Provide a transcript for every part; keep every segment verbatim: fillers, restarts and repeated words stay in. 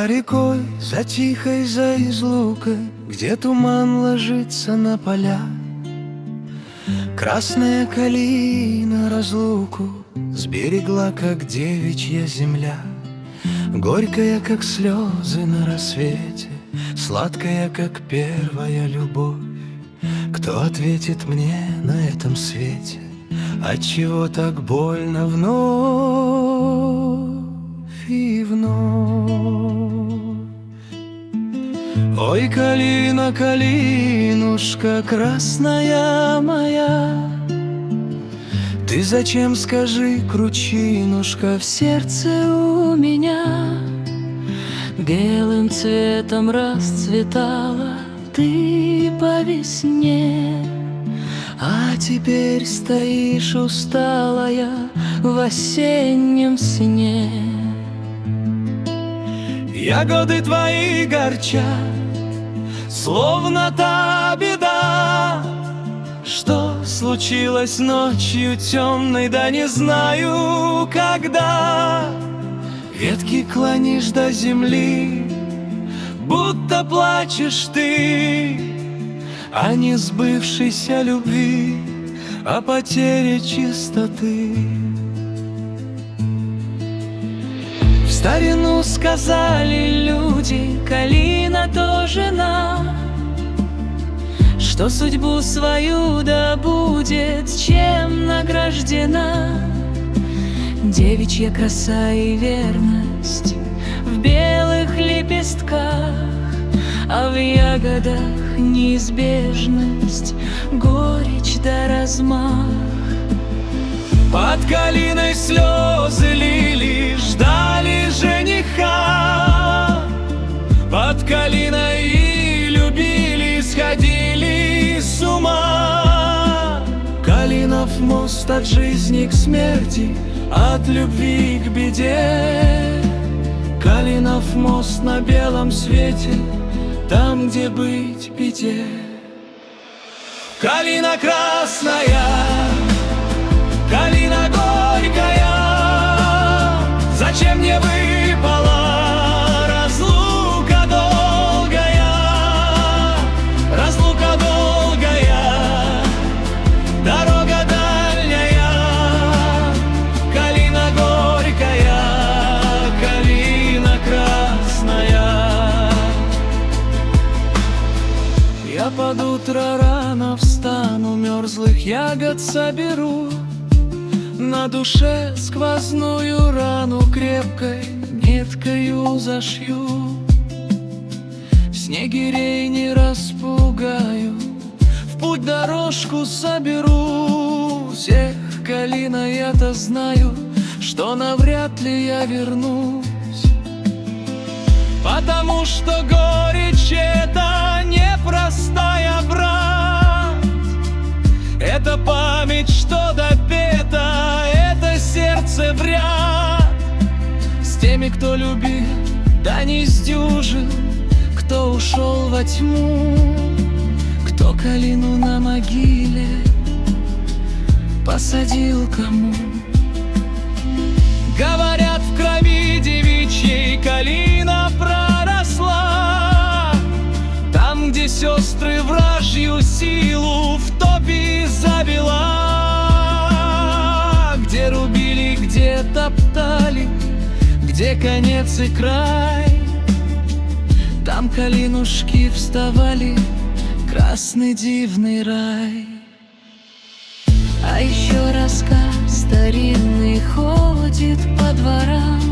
рекой, за тихой, за излукой, где туман ложится на поля, красная калина разлуку сберегла, как девичья земля. Горькая, как слезы на рассвете, сладкая, как первая любовь. Кто ответит мне на этом свете, отчего так больно вновь и вновь? Ой, калина, калинушка, красная моя, ты зачем, скажи, кручинушка, в сердце у меня белым цветом расцветала ты по весне, а теперь стоишь усталая в осеннем сне. Ягоды твои горчат, словно та беда, что случилось ночью темной, да не знаю когда. Ветки клонишь до земли, будто плачешь ты о несбывшейся любви, о потере чистоты. В старину сказали люди, калина то жена, что судьбу свою да будет чем награждена. Девичья краса и верность в белых лепестках, а в ягодах неизбежность, горечь да размах. Под калиной слезы лили, ждали жениха, под калиной и любили, сходили с ума. Калинов мост от жизни к смерти, от любви к беде. Калинов мост на белом свете, там, где быть беде. Калина красная, калина горькая, зачем мне выпала разлука долгая, разлука долгая, дорога дальняя. Калина горькая, калина красная. Я под утро рано встану, мерзлых ягод соберу, на душе сквозную рану крепкой ниткою зашью. Снегирей не распугаю, в путь дорожку соберу. Всех калина я-то знаю, что навряд ли я вернусь, потому что горечь это непростая, брат. Это память, что допета, это сердце в ряд с теми, кто любил, да не сдюжил, кто ушел во тьму, кто калину на могиле посадил кому. Говорят, в крови девичьей калина проросла, там, где сестры вражью силу в топи завела, где рубили, где топтали, где конец и край, там калинушки вставали, красный дивный рай. А еще рассказ старинный ходит по дворам.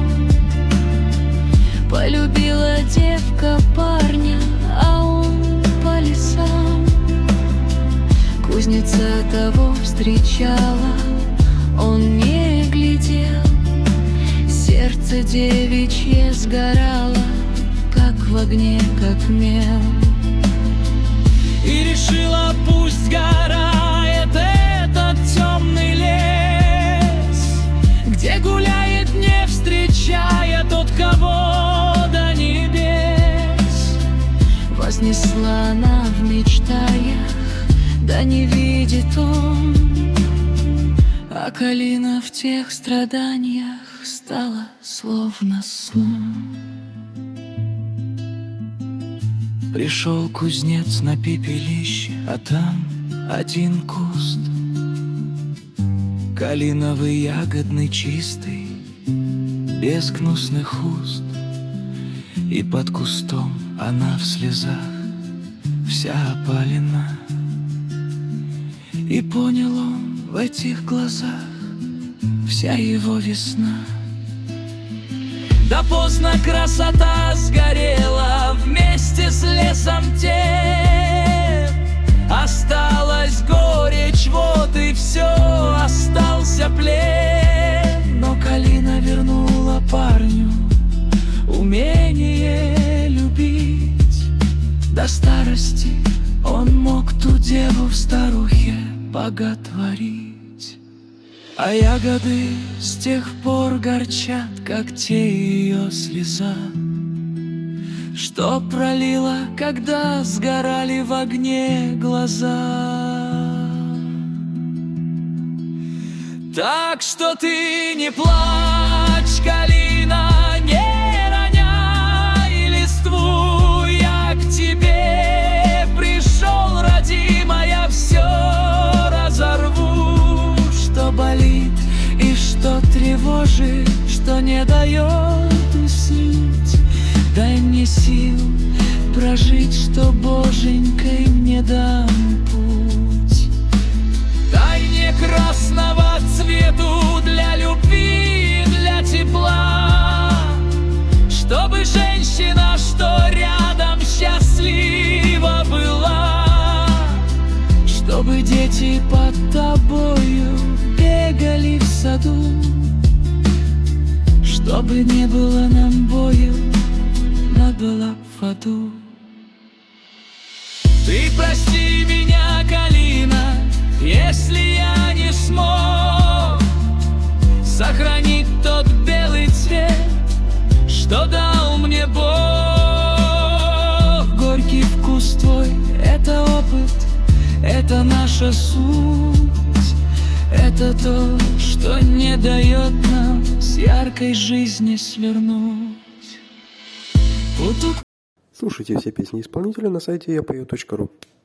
Полюбила девка парня, а он по лесам. Кузница того встречала, он не глядел. Сердце девичье сгорало, как в огне, как мел. И решила, пусть сгорает этот темный лес, где гуляет, не встречая, тот, кого до небес. Вознесла она в мечтаях, да не видит он, а калина в тех страданиях стала словно сон. Пришел кузнец на пепелище, а там один куст, калиновый, ягодный, чистый, без гнусных уст. И под кустом она в слезах, вся опалена. И понял он в этих глазах вся его весна. Да поздно красота сгорела вместе с лесом тем. Осталась горечь, вот и все, остался плен. Но калина вернула парню умение любить. До старости он мог ту деву в старухе боготворить. А ягоды с тех пор горчат, как те ее слеза, что пролила, когда сгорали в огне глаза. Так что ты не плачь, калина, не роняй листву. Я к тебе пришел, родимая, все разорву. Что болит и что тревожит, что не дает уснуть. Дай мне сил прожить, что боженькой мне дам путь. Дай мне красного цвету для любви, для тепла, чтобы женщина, что рядом, счастлива была. Чтобы дети под тобою бегали в саду, чтобы не было нам бою, но была в аду. Ты прости меня, калина, если я не смог сохранить тот белый цвет, что дал мне Бог. Горький вкус твой — это опыт, это наша суть. Это то, что не дает нам с яркой жизни свернуть. Слушайте все песни исполнителя на сайте я пою точка ру.